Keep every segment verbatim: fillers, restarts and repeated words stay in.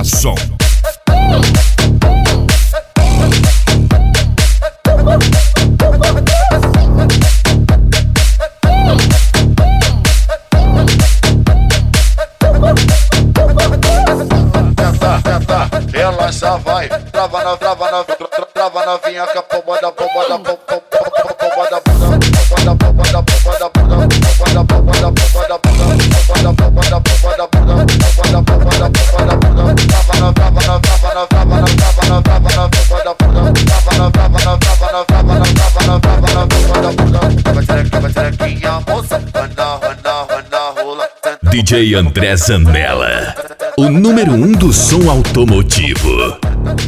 Som. Ela só vai, trava na, trava na, trava na vinha com a pomba da pomba da pomba da pomba da pomba da pomba da pomba da pomba da pomba da pomba da pomba da pomba da pomba da pomba da pomba da pomba da pomba da pomba trava na, trava na, trava na, trava na, trava na, trava na pomba da pomba trava na, trava na, trava na, trava na, trava na, trava na pomba da pomba vai treca, vai trequinha moça, anda, anda, anda, rola. D J André Zanella, o número um do som automotivo.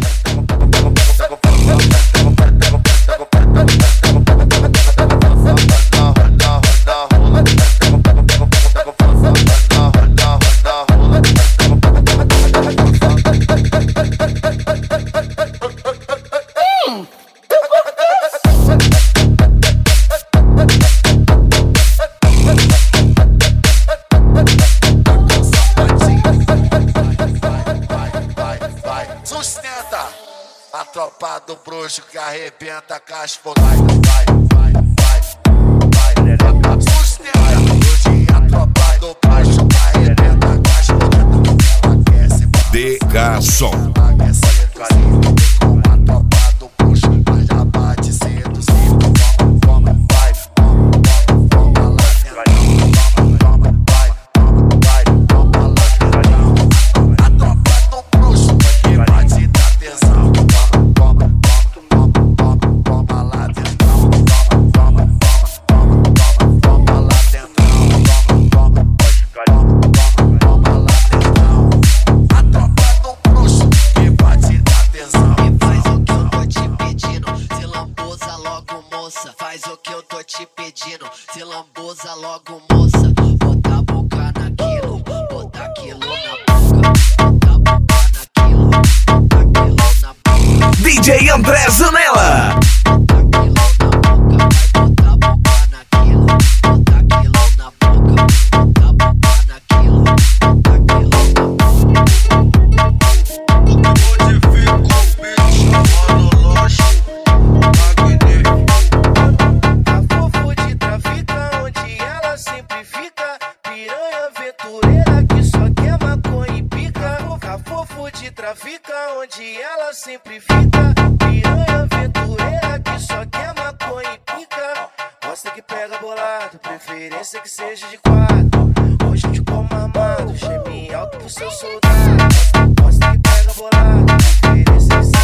A tropa do bruxo que arrebenta com as fotos. Vai, vai, vai, vai, vai. Sustenta hoje a tropa do bruxo que arrebenta com as fotos. Ela quer se balançar. D K Som. Ela quer seduzir com a tropa do bruxo, mas já bate seduzido. Vamos, vamos, vai, vamos, vamos, vamos lá dentro. Vamos, vamos, vai, vamos, vai, vamos lá dentro. A tropa do bruxo que bate da tesão. Faz o que eu tô te pedindo, se lambuza logo, moça. Bota a boca naquilo, bota aquilo na boca. Bota a boca naquilo, bota aquilo na boca. D J André Zanella. Bota aquilo na boca, vai botar a boca naquilo. Bota aquilo na boca, bota a boca naquilo. Bota aquilo na boca. Onde fica o bicho, mano, loja. Trafica onde ela sempre fica, piranha aventureira que só quer maconha e pica. Gosta que pega bolado, preferência que seja de quatro. Hoje eu te como armado, geme alto pro seu soldado. Gosta que pega bolado, preferência que seja